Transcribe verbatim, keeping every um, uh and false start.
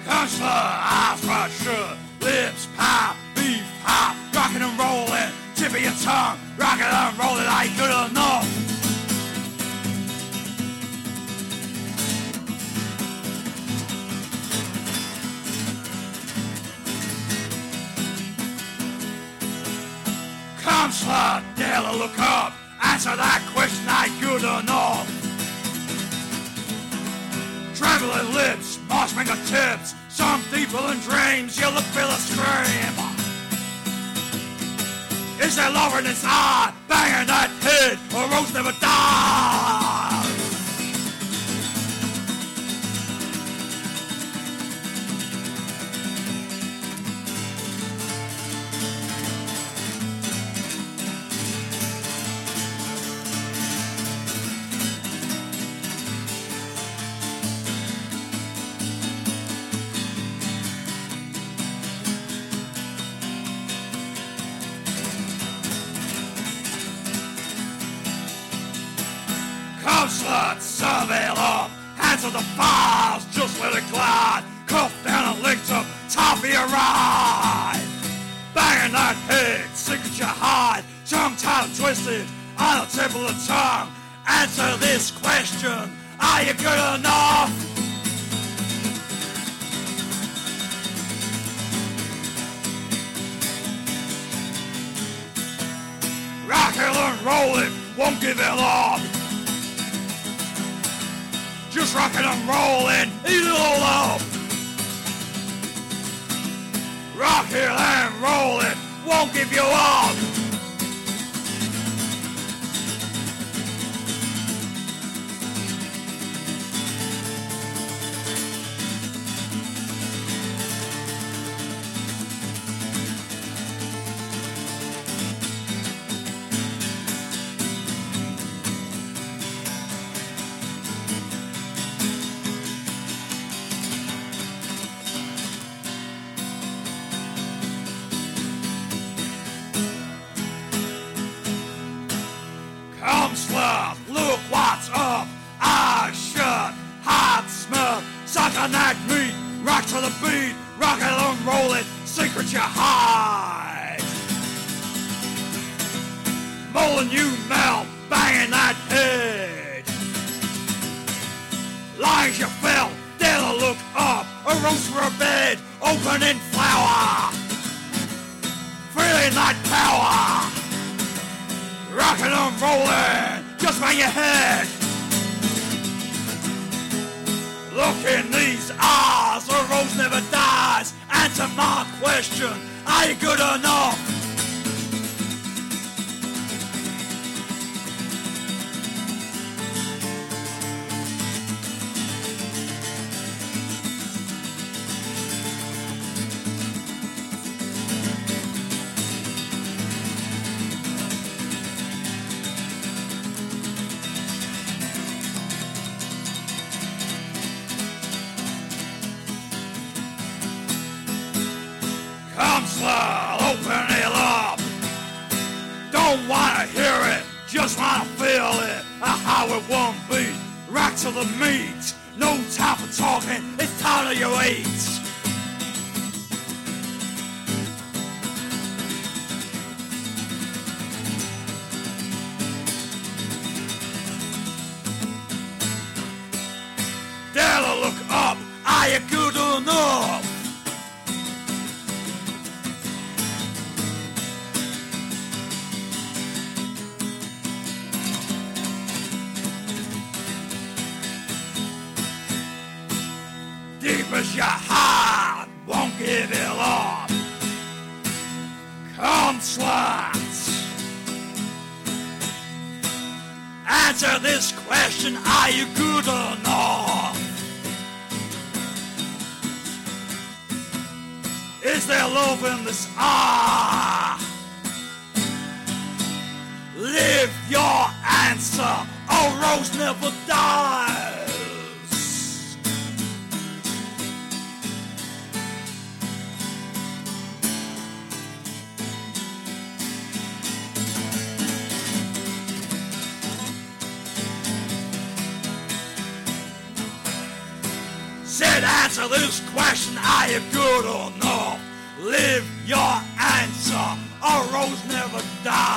Consular, eyes right shut, lips pop, beef hop, rockin' and rollin', tippy your tongue, rockin' and rollin' ain't good enough. Consular, dare to look up, answer that question ain't good enough. Traveling lips, marshmallow tips, some deeper than dreams, you look feel a scream. Is there love in his eye, banging that head, or Rose never dies? Slut, serve it up, hands on the files, just let it glide, cuff down and linked up, top of your ride. Banging that head, secret your hide, tongue tied and twisted, on the tip of the tongue. Answer this question, are you good enough? Rockin' and rollin', won't give it up. Just rockin' and rollin', eat it all up. Rockin' and rollin', won't give you up. Slut, look what's up, eyes shut, heart smell, suck on that meat, rock to the beat, rock it and roll it, secret you hide. Molin' you melt, banging that head. Lies you felt, dare to look up, a roast for a bed, open in flower. Feeling that power. Rockin' and rollin', just bang your head. Look in these eyes, a rose never dies. Answer my question, are you good enough? Slut, open it up. Don't wanna hear it, just wanna feel it. A how it won't be. Rock to the meat. No time for talking, it's time to you eat. Dare to look up, are you good enough? Deep as your heart, won't give it up. Come sluts. Answer this question, are you good enough? Is there love in this eye? Live your answer, a rose never dies. Said answer this question, are you good or not? Live your answer, a rose never dies.